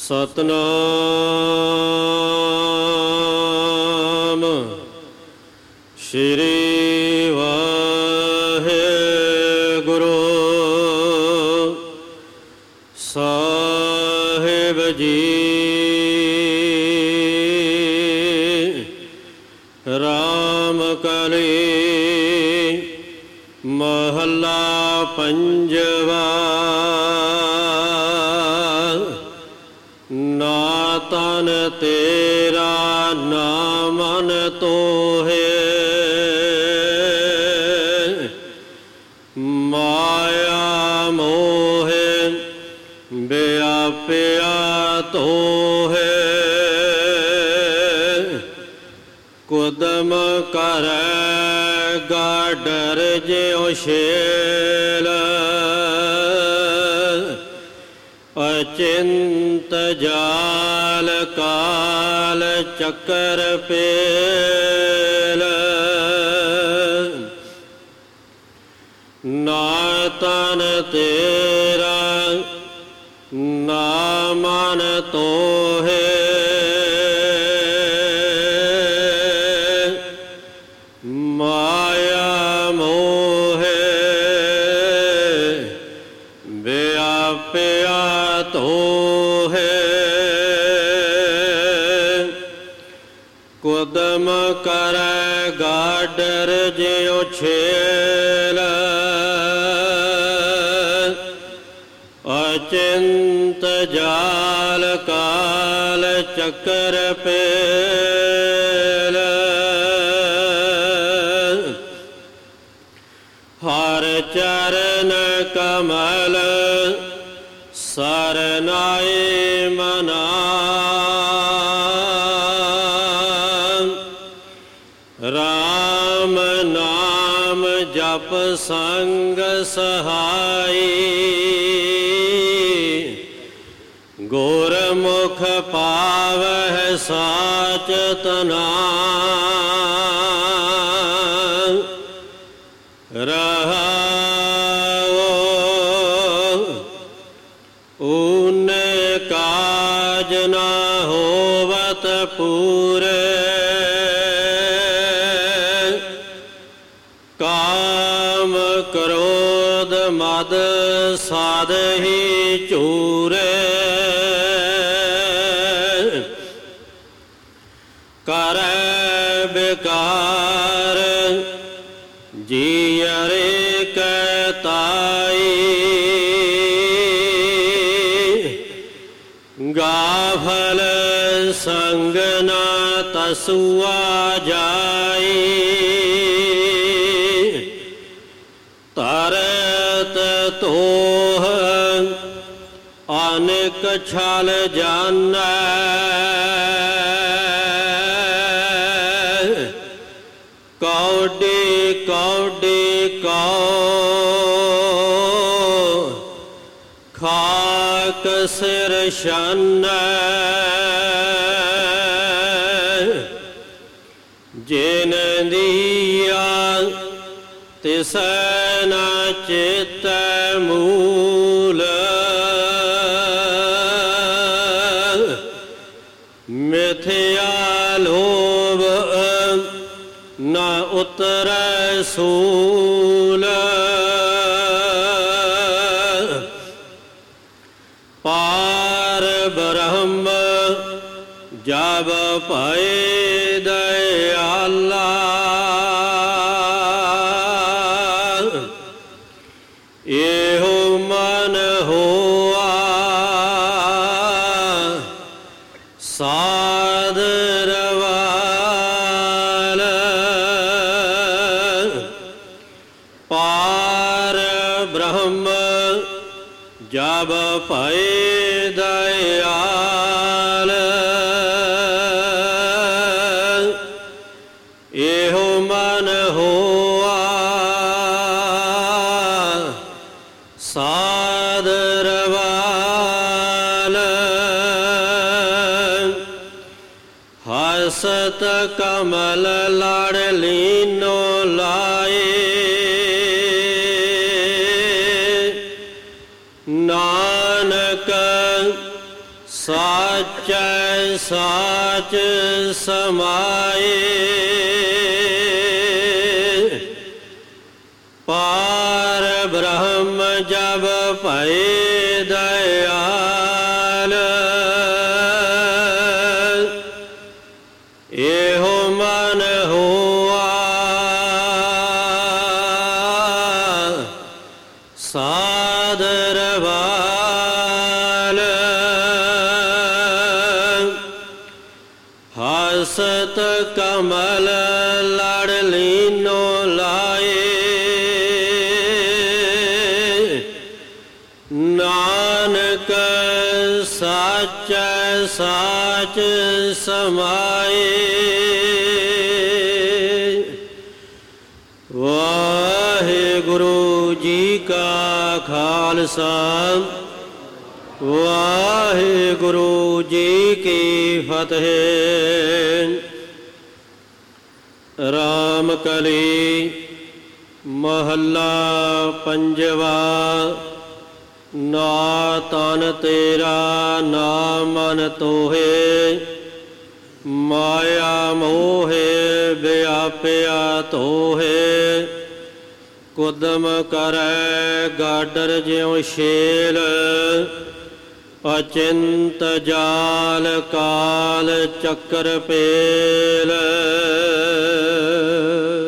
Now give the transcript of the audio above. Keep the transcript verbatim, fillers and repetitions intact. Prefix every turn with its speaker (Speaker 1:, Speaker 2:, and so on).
Speaker 1: ਸਤਨਾਮ ਸ਼੍ਰੀ ਵਾਹਿਗੁਰੂ ਸਾਹਿਬ ਜੀ। ਰਾਮ ਕਲੀ ਮਹੱਲਾ ਪੰਜਵਾ। ਨਾ ਤਨ ਤੇਰਾ ਨਾ ਮਨ ਤੋਹੇ, ਮਾਇਆ ਮੋਹੇ ਵਿਆਪਿਆ ਤੋਹੇ। ਕੁਦਮ ਕਰੇਗਾ ਡਰ ਜਿਉ ਸ਼ੇਲ, ਅਚਿੰਤ ਜਾਲ ਕਾਲ ਚੱਕਰ ਪੇਲ। ਨਾ ਤਨ ਤੇਰਾ ਨਾ ਮਨ ਤੋਹੇ, ਮਾਇਆ ਮੋਹੇ ਵਿਆਪਿਆ ਤੋਹੇ। ਕੁਦਮ ਕਰੇਗਾ ਡਰ ਜਿਉ ਛੇਲ, ਅਚਿੰਤ ਜਾਲ ਕਾਲ ਚੱਕਰ ਪੇਲ। ਹਰ ਚਰਨ ਕਮਲ ਸਰਨਾਏ ਮਨਾ, ਰਾਮ ਨਾਮ ਜਪ ਸੰਗ ਸਹਾਈ। ਗੁਰਮੁਖ ਪਾਵਹਿ ਸਾਚ ਤਨਾ, ਰਹਾਉ ਊਨੇ ਕਾਜ ਨਾ ਹੋਵਤ ਪੂਰੇ। ਕਾਮ ਕ੍ਰੋਧ ਮਦ ਸਾਧਹੀ ਚੂਰੇ। ਕਰੈ ਬਿਕਾਰ ਜੀਅਰੇ ਕੈ ਤਾਈ, ਗਾਫਲ ਸੰਗ ਨਾ ਤਸੁਆ ਜਾਈ। ਤਰਤ ਤੋਹ ਅਨੇਕ ਛਲ ਜਾਨੈ, ਕੌਡੀ ਕੌਡੀ ਕਉ ਖਾਕ ਸਿਰ ਛਾਨੈ। ਜਿਨ ਦੀਆ ਤਿਸੈ ਨਾ ਚੇਤੈ ਮੂਲ, ਮਿਥਿਆ ਲੋਭ ਨਾ ਉਤਰੈ ਸੂਲ। ਪਾਰ ਬ੍ਰਹਮ ਜਬ ਭਏ ਦਇਆਲਾ, ਇਹੋ ਮਨ ਹੋਆ ਸਾਧ ਰਵਾਲ। ਪਾਰ ਬ੍ਰਹਮ ਜਬ ਭਏ ਦਇਆਲ, ਇਹੋ ਮਨ ਹੋਆ ਸਾਧ ਰਵਾਲ। ਹਸਤ ਕਮਲ ਲੜ ਲੀਨੋ ਲਾਏ, ਨਾਨਕ ਸਾਚੈ ਸਾਚ ਸਮਾਏ ਪਾਰ ਬ੍ਰਹਮ ਜਬ ਭਏ ਦਇਆਲ ਇਹੋ ਮਨ ਹੋਆ ਸਾਦਰ ਵਾਲ ਹਸਤ ਕਮਲ ਲੜ ਲੀਨੋ ਲਾਏ ਨਾਨਕ ਸਾਚੈ ਸਾਚ ਸਮਾਏ ਵਾਹਿਗੁਰੂ ਜੀ ਕਾ ਖਾਲਸਾ ਵਾਹਿਗੁਰੂ ਜੀ ਕੀ ਫਤਿਹ। ਰਾਮ ਕਲੀ ਮਹੱਲਾ ਪੰਜਵਾ। ਨਾ ਤਨ ਤੇਰਾ ਨਾ ਮਨ ਤੋਹੇ ਮਾਇਆ ਮੋਹੇ ਵਿਆਪਿਆ ਤੋਹੇ ਕੁਦਮ ਕਰੈ ਗਾਡਰ ਜਿਉ ਸ਼ੇਲ ਅਚਿੰਤ ਜਾਲ ਕਾਲ ਚੱਕਰ ਪੇਲ।